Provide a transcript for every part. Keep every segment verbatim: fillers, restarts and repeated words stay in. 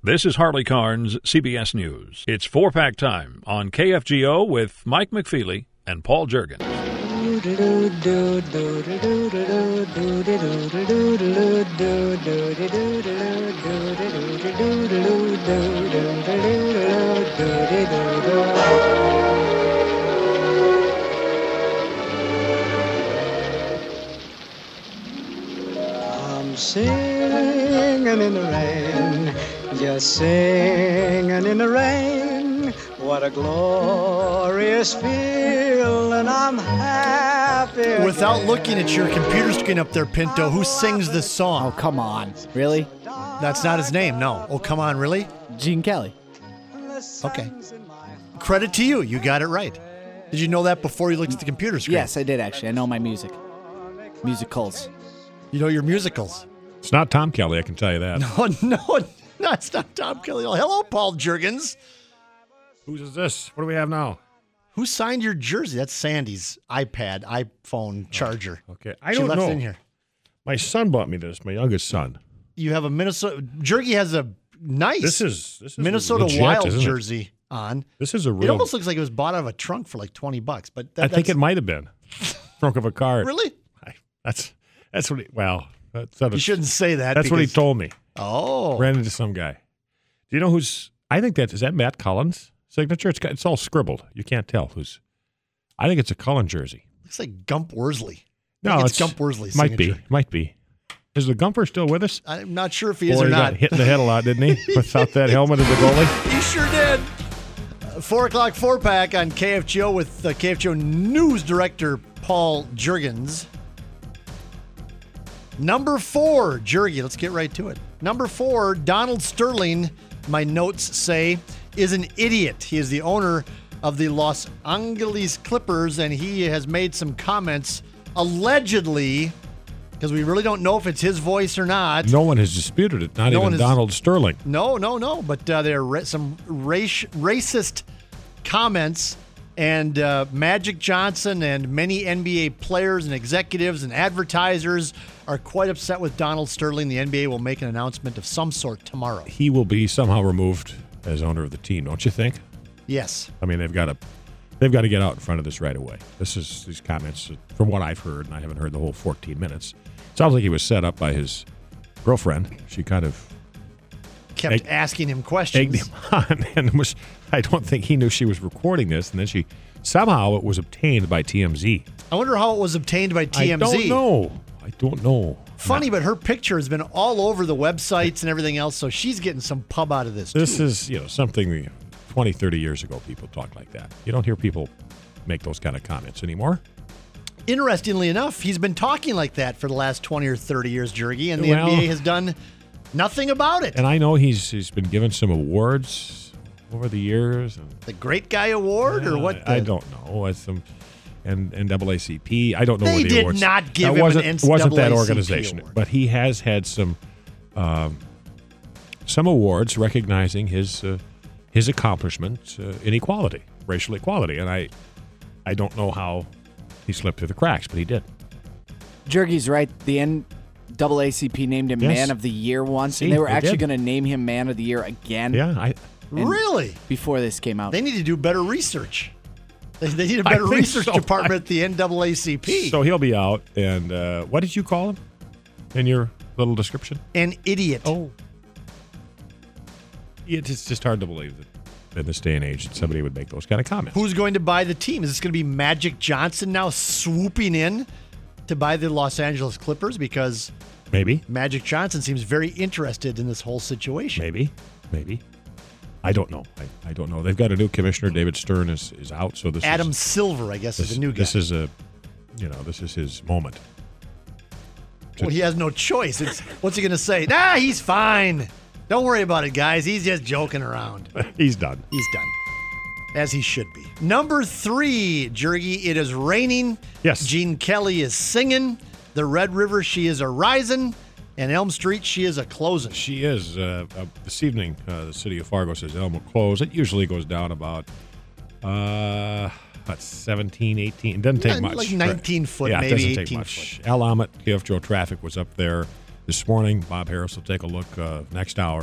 This is Harley Carnes, C B S News. It's four-pack time on K F G O with Mike McFeely and Paul Juergens. I'm singing in the rain, just singing in the rain. What a glorious feeling, I'm happy. Without looking at your computer screen up there, Pinto, who sings this song? Oh, come on. Really? That's not his name, no. Oh, come on, really? Gene Kelly. Okay. Credit to you. You got it right. Did you know that before you looked at the computer screen? Yes, I did, actually. I know my music. Musicals. You know your musicals. It's not Tom Kelly, I can tell you that. No, no, no, it's not Tom Kelly. Oh, hello, Paul Juergens. Whose is this? What do we have now? Who signed your jersey? That's Sandy's iPad, iPhone charger. Oh, okay, I she don't left know. It in here. My son bought me this, my youngest son. You have a Minnesota... Jergy has a nice This is, this is Minnesota legit, Wild isn't it? jersey on. This is a real... It almost looks like it was bought out of a trunk for like twenty bucks. But that, I think that's- it might have been. Trunk of a car. Really? I, that's that's what he... Well, that's, that You is- shouldn't say that. That's what he because- told me. Oh. Ran into some guy. Do you know who's... I think that... Is that Matt Cullen's signature? It's, got, it's all scribbled. You can't tell who's... I think it's a Cullen jersey. Looks like Gump Worsley. I No, think it's, it's Gump Worsley's Might be. signature. Might be. Is the Gumper still with us? I'm not sure if he is Boy, or he not. got hit in the head a lot, didn't he? Without that helmet as a goalie. He sure did. Uh, Four o'clock four pack on K F G O with uh, K F G O news director Paul Juergens. Number four, Jergy. Let's get right to it. Number four, Donald Sterling, my notes say, is an idiot. He is the owner of the Los Angeles Clippers, and he has made some comments allegedly, because we really don't know if it's his voice or not. No one has disputed it, not No one even has- Donald Sterling. No, no, no. But uh, there are ra- some race, racist comments, and uh, Magic Johnson and many N B A players and executives and advertisers are quite upset with Donald Sterling. The N B A will make an announcement of some sort tomorrow. He will be somehow removed as owner of the team, don't you think? Yes. I mean, they've got to they've got to get out in front of this right away. This is these comments, from what I've heard, and I haven't heard the whole fourteen minutes. Sounds like he was set up by his girlfriend. She kind of Kept Egg- asking him egged questions. him on, and was I don't think he knew she was recording this, and then she somehow it was obtained by T M Z. I wonder how it was obtained by T M Z. I don't know. I don't know. Funny, but her picture has been all over the websites and everything else, so she's getting some pub out of this, This too. is, you know, something twenty, thirty years ago people talked like that. You don't hear people make those kind of comments anymore. Interestingly enough, he's been talking like that for the last twenty or thirty years, Jergy, and the Well- N B A has done nothing about it. And I know he's he's been given some awards over the years. And, The Great Guy Award, or what? I, I the- don't know. It's some and N double A C P. I don't know They where the did awards. not give that him an wasn't, N double A C P wasn't that organization, award. but he has had some um, some awards recognizing his uh, his accomplishments uh, in equality, racial equality, and I I don't know how he slipped through the cracks, but he did. Jergy's right. The N double A C P named him Yes. Man of the Year once, See, and they were they actually did. going to name him Man of the Year again. Yeah, I And Really? Before this came out. They need to do better research. They, they need a I better think research so. department at the N double A C P. so he'll be out. And uh, what did you call him in your little description? An idiot. Oh. It's just hard to believe that in this day and age that somebody would make those kind of comments. Who's going to buy the team? Is this going to be Magic Johnson now swooping in to buy the Los Angeles Clippers? Because Maybe, Magic Johnson seems very interested in this whole situation. maybe, maybe. I don't know. I, I don't know. They've got a new commissioner. David Stern is, is out, so this Adam is Silver, I guess, this, is a new guy. this is a, you know, this is his moment. Well, he has no choice. It's what's he going to say? Nah, he's fine. Don't worry about it, guys. He's just joking around. He's done. He's done. As he should be. Number three, Jergy, it is raining. Yes. Gene Kelly is singing. The Red River, she is a rising. And Elm Street, she is a closing. She is. Uh, uh, this evening, uh, the city of Fargo says Elm will close. It usually goes down about, uh, about seventeen, eighteen. It doesn't take Yeah, much. like nineteen foot, yeah, maybe it doesn't take eighteen much. foot. Al Amet, K F Joe traffic was up there this morning. Bob Harris will take a look uh, next hour.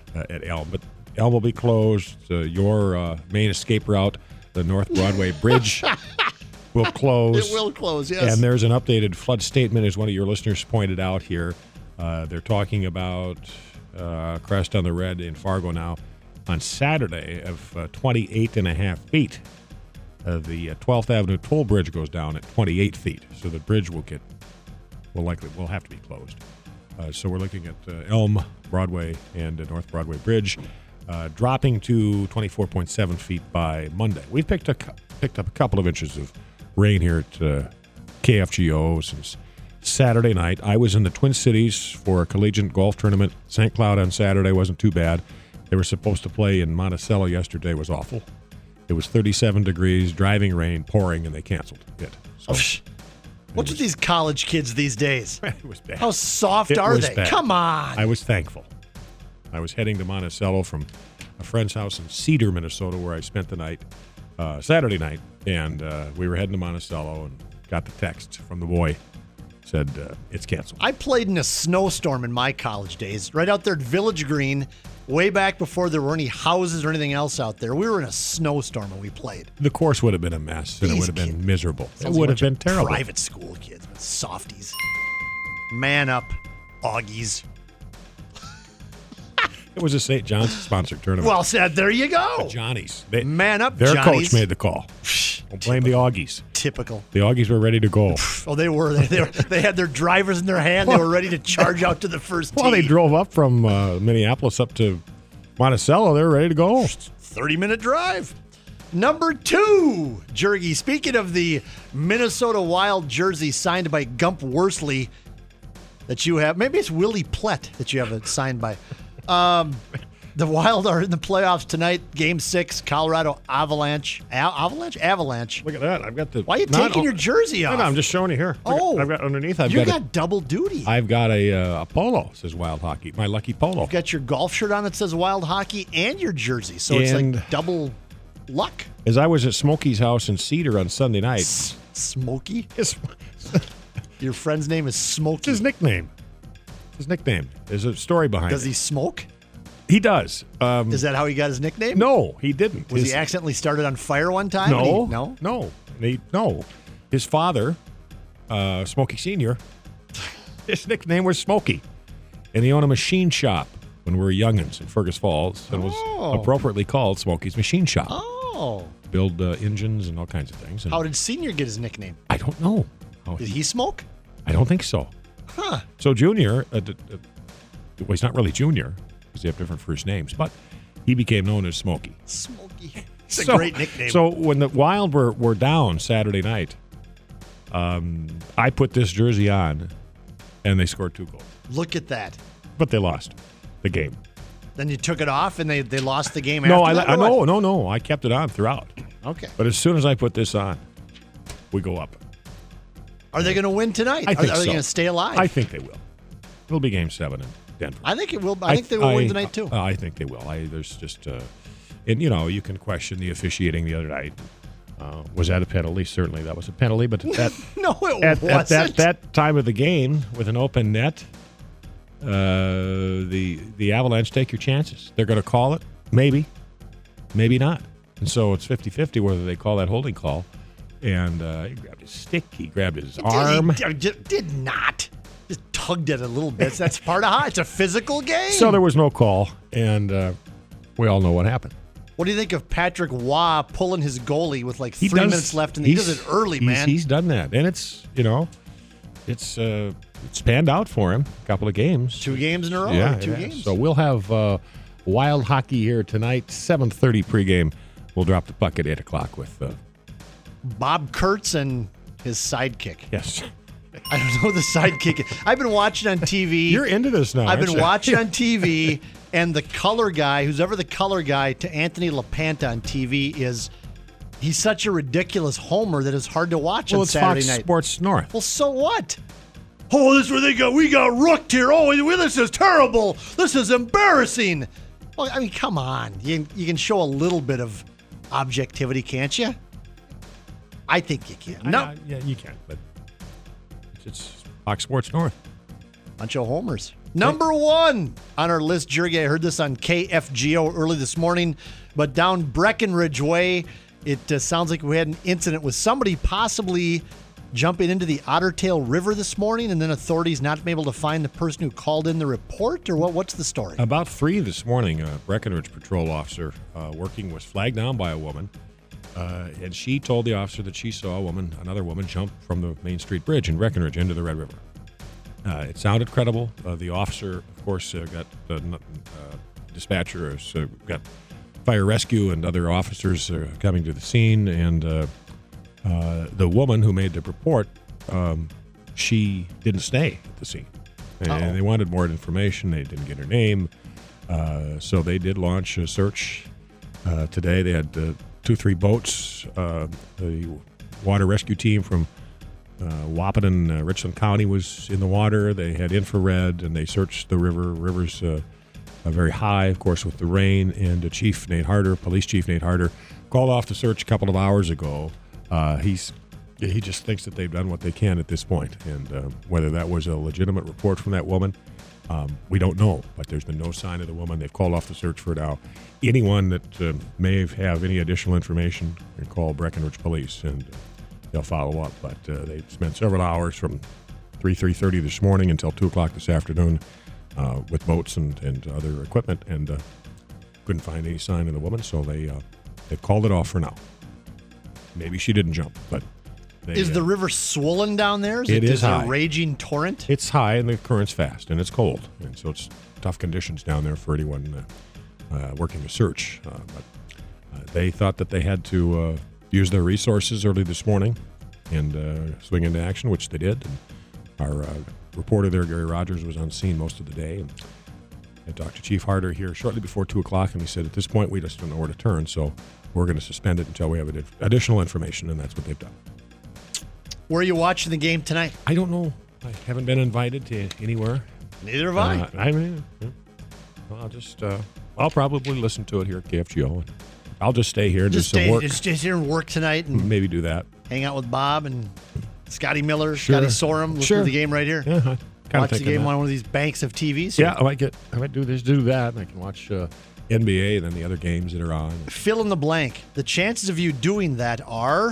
uh, at Elm. But Elm will be closed. Uh, your uh, main escape route, the North Broadway Bridge, will close. It will close, yes. And there's an updated flood statement, as one of your listeners pointed out here. Uh, they're talking about uh, crest on the red in Fargo now on Saturday of uh, twenty-eight and a half feet. Uh, the uh, twelfth Avenue toll bridge goes down at twenty-eight feet, so the bridge will get will likely will have to be closed. Uh, so we're looking at uh, Elm Broadway and uh, North Broadway Bridge uh, dropping to twenty-four point seven feet by Monday. We've picked a picked up a couple of inches of rain here at uh, K F G O since Saturday night. I was in the Twin Cities for a collegiate golf tournament. Saint Cloud on Saturday wasn't too bad. They were supposed to play in Monticello yesterday. It was awful. It was thirty-seven degrees, driving rain, pouring, and they canceled it. So, What's with these college kids these days? it was bad. How soft It are was they? bad. Come on. I was thankful. I was heading to Monticello from a friend's house in Cedar, Minnesota, where I spent the night, uh, Saturday night, and uh, we were heading to Monticello and got the text from the boy. Said uh, it's canceled. I played in a snowstorm in my college days, right out there at Village Green, way back before there were any houses or anything else out there. We were in a snowstorm when we played. The course would have been a mess, and it These would have been kids- miserable. It Sounds like would a have been bunch of terrible. Private school kids, softies. Man up, Augies. It was a Saint John's sponsored tournament. Well said. There you go. Johnny's. They, Man up, Their Johnnies. coach made the call. Don't blame the Augies. Typical. The Augies were ready to go. Oh, they were. They, they, were, they had their drivers in their hand. They were ready to charge out to the first tee. Well, they drove up from uh, Minneapolis up to Monticello. They were ready to go. thirty-minute drive. Number two, Jergy. Speaking of the Minnesota Wild jersey signed by Gump Worsley that you have, maybe it's Willie Plett that you have it signed by. Um, the Wild are in the playoffs tonight. Game six, Colorado Avalanche. A- Avalanche? Avalanche. Look at that. I've got the. Why are you not- taking your jersey No, off? no, I'm just showing you here. Look at- Oh. I've got underneath. I've you got, got, a, double duty. I've got a, uh, a polo. Says Wild Hockey. My lucky polo. You've got your golf shirt on that says Wild Hockey and your jersey. So it's And- like double luck. As I was at Smokey's house in Cedar on Sunday night. S- Smokey? His, Your friend's name is Smokey. his nickname. His nickname. There's a story behind Does it. he smoke? He does. Um, Is that how he got his nickname? no, he didn't. Was His- he accidentally started on fire one time? No, and he- no. no, He- no. His father, uh, Smokey Senior, his nickname was Smokey, and he owned a machine shop when we were youngins in Fergus Falls, and was Oh. appropriately called Smokey's Machine Shop. Oh. Build uh, engines and all kinds of things. And How did Senior get his nickname? I don't know. How Did he smoke? I don't think so. Huh. So Junior, uh, d- uh, well, he's not really Junior because they have different first names, but he became known as Smokey. Smokey. It's a So- great nickname. So when the Wild were, were down Saturday night, um, I put this jersey on, and they scored two goals. Look at that. But they lost the game. Then you took it off and they, they lost the game No, after I, that, I or what? no, no, no. I kept it on throughout. Okay. But as soon as I put this on, we go up. Are they going to win tonight? I are, think are they so. going to stay alive? I think they will. It'll be Game Seven in Denver. I think it will. I think they will win tonight too. I think they will. I there's just, uh, and you know, you can question the officiating the other night. Uh, was that a penalty? Certainly, that was a penalty. But at that no, it at, wasn't. at that that time of the game with an open net, uh, the the Avalanche take your chances. They're going to call it, maybe, maybe not. And so it's fifty-fifty whether they call that holding call. And uh, he grabbed his stick. He grabbed his Did- arm. He did, did not. Just tugged at it a little bit. That's part of how it's a physical game. So there was no call, and uh, we all know what happened. What do you think of Patrick Waugh pulling his goalie with like He three does- minutes left, and he he's- does it early, he's- man? He's done that, and it's you know, it's uh, it's panned out for him. A couple of games, Two games in a row. yeah, or two yeah. games. So we'll have uh, Wild Hockey here tonight, seven thirty pregame. We'll drop the puck at eight o'clock with uh, Bob Kurtz and his sidekick. yes. I don't know who the sidekick is. I've been watching on T V. You're into this now. I've aren't been you? watching on T V, and the color guy, who's ever the color guy to Anthony LaPanta on T V, is he's such a ridiculous homer that it's hard to watch Well, on it's Saturday Fox night. Sports North. Well, so what? Oh, this is where they got. We got rooked here. Oh, this is terrible. This is embarrassing. Well, I mean, come on. You you can show a little bit of objectivity, can't you? I think you can. I- No, I- yeah, you can, but it's, it's Fox Sports North. Bunch of homers. Number one on our list, Jergy. I heard this on K F G O early this morning, but down Breckenridge Way, it uh, sounds like we had an incident with somebody possibly jumping into the Otter Tail River this morning, and then authorities not being able to find the person who called in the report, or what? What's the story? About three this morning, a Breckenridge patrol officer uh, working was flagged down by a woman, uh, and she told the officer that she saw a woman, another woman, jump from the Main Street Bridge in Breckenridge into the Red River. Uh, it sounded credible. Uh, the officer, of course, uh, got uh, uh, dispatcher, uh, got fire rescue and other officers uh, coming to the scene, and uh, uh, the woman who made the report, um, she didn't stay at the scene. And Uh-oh. they wanted more information. They didn't get her name. Uh, so they did launch a search uh, today. They had uh, two, three boats. Uh, the water rescue team from Uh, Wahpeton, uh, Richland County was in the water. They had infrared, and they searched the river. River's uh, uh, very high, of course, with the rain. And uh, Chief Nate Harder, Police Chief Nate Harder, called off the search a couple of hours ago. Uh, he's he just thinks that they've done what they can at this point, and uh, whether that was a legitimate report from that woman, um, we don't know. But there's been no sign of the woman. They've called off the search for now. Anyone that uh, may have any additional information can call Breckenridge Police, and Uh, they'll follow up, but uh, they spent several hours from three, three thirty this morning until two o'clock this afternoon uh, with boats and, and other equipment, and uh, couldn't find any sign of the woman, so they uh, they called it off for now. Maybe she didn't jump, but they, Is the uh, river swollen down there? Is it is it high. a raging torrent? It's high and the current's fast, and it's cold, and so it's tough conditions down there for anyone uh, uh, working a search. Uh, but uh, they thought that they had to uh, use their resources early this morning and uh, swing into action, which they did. And our uh, reporter there, Gary Rogers, was on scene most of the day. And I talked to Chief Harder here shortly before two o'clock, and he said, at this point, we just don't know where to turn, so we're going to suspend it until we have ad- additional information, and that's what they've done. Where are you watching the game tonight? I don't know. I haven't been invited to anywhere. Neither have I. Uh, I mean, yeah. Well, I'll just, uh, I'll probably listen to it here at K F G O. I'll just stay here and just do some stay, work. just stay here and work tonight and Maybe do that. hang out with Bob and Scotty Miller, Sure. Scotty Sorum. Listen Sure. to the game right here. Yeah, I kind Watch the game on one of these banks of T Vs. Yeah, I might get. I might do this, do that, and I can watch uh, N B A and then the other games that are on. Fill in the blank. The chances of you doing that are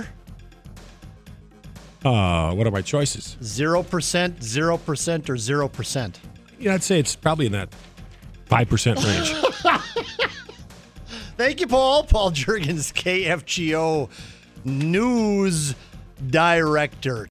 Uh, what are my choices? zero percent, zero percent, or zero percent. Yeah, I'd say it's probably in that five percent range. Thank you, Paul. Paul Jurgens, K F G O News Director.